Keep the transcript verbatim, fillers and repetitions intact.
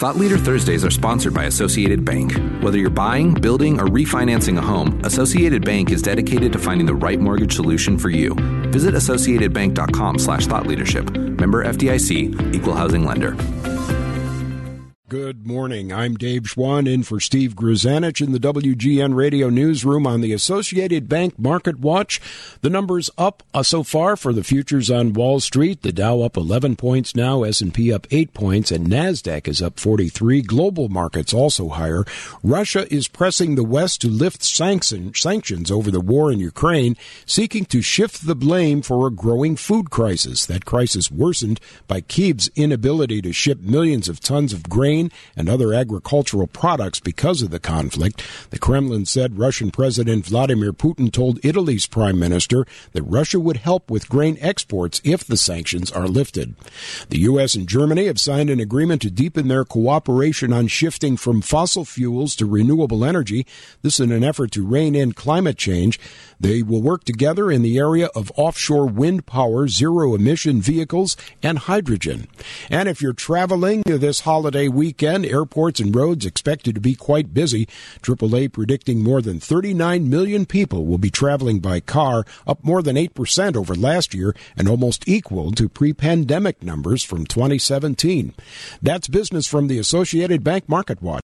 Thought Leader Thursdays are sponsored by Associated Bank. Whether you're buying, building, or refinancing a home, Associated Bank is dedicated to finding the right mortgage solution for you. Visit associatedbank.com slash thought leadership. Member F D I C, Equal Housing Lender. Good morning. I'm Dave Schwann in for Steve Grzanich in the W G N Radio Newsroom on the Associated Bank Market Watch. The numbers up uh, so far for the futures on Wall Street. The Dow up eleven points now, S and P up eight points, and NASDAQ is up forty-three. Global markets also higher. Russia is pressing the West to lift sanction, sanctions over the war in Ukraine, seeking to shift the blame for a growing food crisis. That crisis worsened by Kyiv's inability to ship millions of tons of grain and other agricultural products because of the conflict. The Kremlin said Russian President Vladimir Putin told Italy's prime minister that Russia would help with grain exports if the sanctions are lifted. The U S and Germany have signed an agreement to deepen their cooperation on shifting from fossil fuels to renewable energy. This in an effort to rein in climate change. They will work together in the area of offshore wind power, zero-emission vehicles, and hydrogen. And if you're traveling this holiday weekend, airports and roads expected to be quite busy. triple A predicting more than thirty-nine million people will be traveling by car, up more than eight percent over last year and almost equal to pre-pandemic numbers from twenty seventeen. That's business from the Associated Bank Market Watch.